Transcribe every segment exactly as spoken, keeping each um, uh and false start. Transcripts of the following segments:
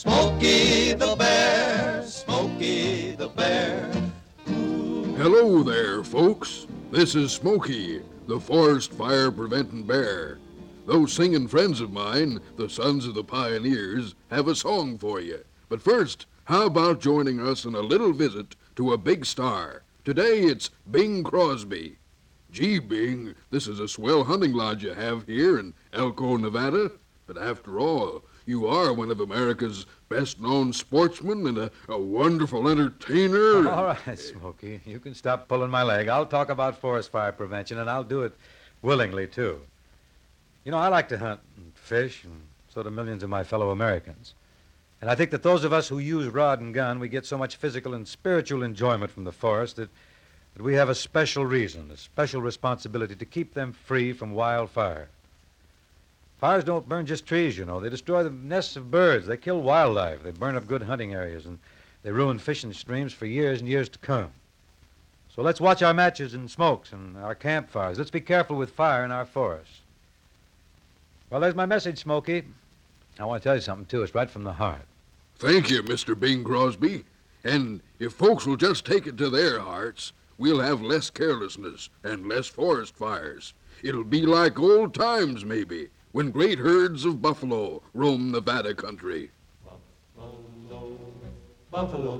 Smokey the Bear, Smokey the Bear. Hello there, folks. This is Smokey, the forest fire preventing bear. Those singing friends of mine, the Sons of the Pioneers, have a song for you. But first, how about joining us in a little visit to a big star? Today it's Bing Crosby. Gee, Bing, this is a swell hunting lodge you have here in Elko, Nevada. But after all, you are one of America's best-known sportsmen and a, a wonderful entertainer. All right, Smokey, you can stop pulling my leg. I'll talk about forest fire prevention, and I'll do it willingly, too. You know, I like to hunt and fish, and so do millions of my fellow Americans. And I think that those of us who use rod and gun, we get so much physical and spiritual enjoyment from the forest that, that we have a special reason, a special responsibility to keep them free from wildfire. Fires don't burn just trees, you know. They destroy the nests of birds. They kill wildlife. They burn up good hunting areas, and they ruin fishing streams for years and years to come. So let's watch our matches and smokes and our campfires. Let's be careful with fire in our forests. Well, there's my message, Smokey. I want to tell you something, too. It's right from the heart. Thank you, Mister Bing Crosby. And if folks will just take it to their hearts, we'll have less carelessness and less forest fires. It'll be like old times, maybe, when great herds of buffalo roam Nevada country. Buffalo, buffalo,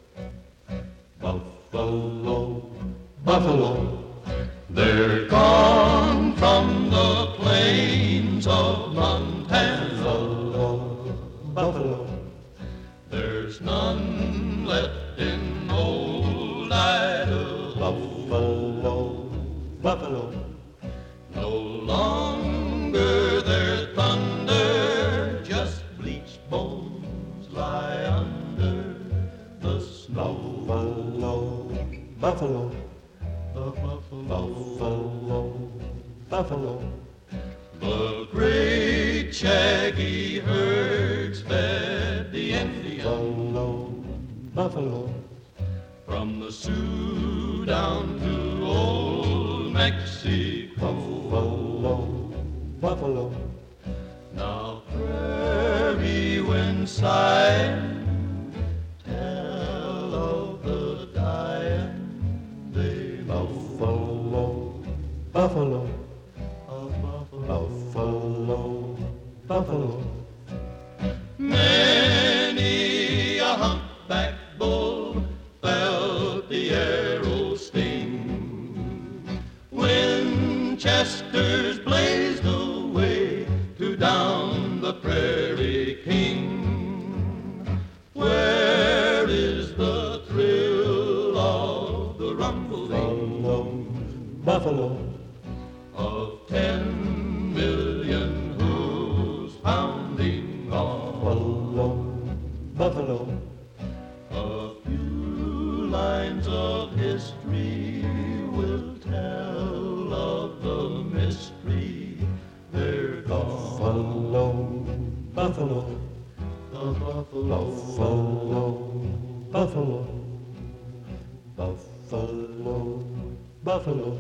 buffalo, buffalo. They're gone from the plains of Montana. Buffalo, there's none left in old Idaho. Buffalo, buffalo, no longer their thunder, just bleached bones lie under the snow. Buffalo, buffalo, buffalo, buffalo, buffalo. The great shaggy herds fed the Indian. Buffalo, buffalo, from the Sioux down to old Mexico. Buffalo, buffalo. Now prairie wind sighing, tell of the dying day. Buffalo, buffalo, buffalo, buffalo. Many a humpback bull felt the arrow sting. Winchesters blazed away to down the Prairie King. Where is the thrill of the rumbling buffalo of ten million hooves pounding on buffalo? A few lines of history will tell of the mystery. They're gone. Buffalo, buffalo, buffalo, buffalo, buffalo, buffalo,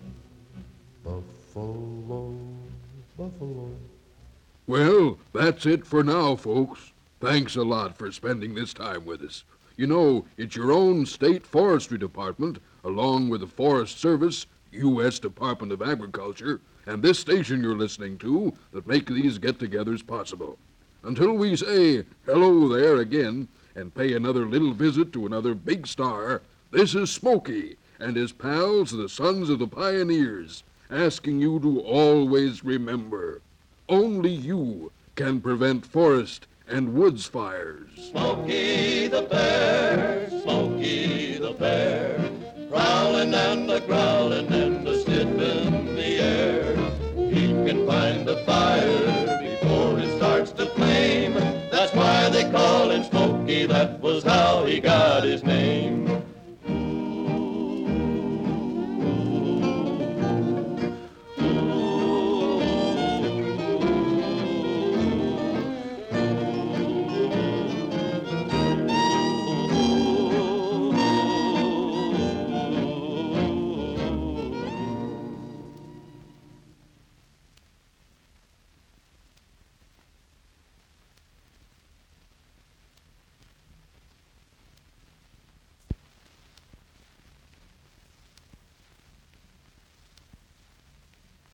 buffalo, buffalo. Well, that's it for now, folks. Thanks a lot for spending this time with us. You know, it's your own state forestry department, along with the Forest Service, U S Department of Agriculture, and this station you're listening to that make these get-togethers possible. Until we say hello there again and pay another little visit to another big star, this is Smokey and his pals, the Sons of the Pioneers, asking you to always remember, only you can prevent forest and woods fires. Smokey the Bear, Smokey the Bear, growling and a growling and a sniff in the air. He can find the fire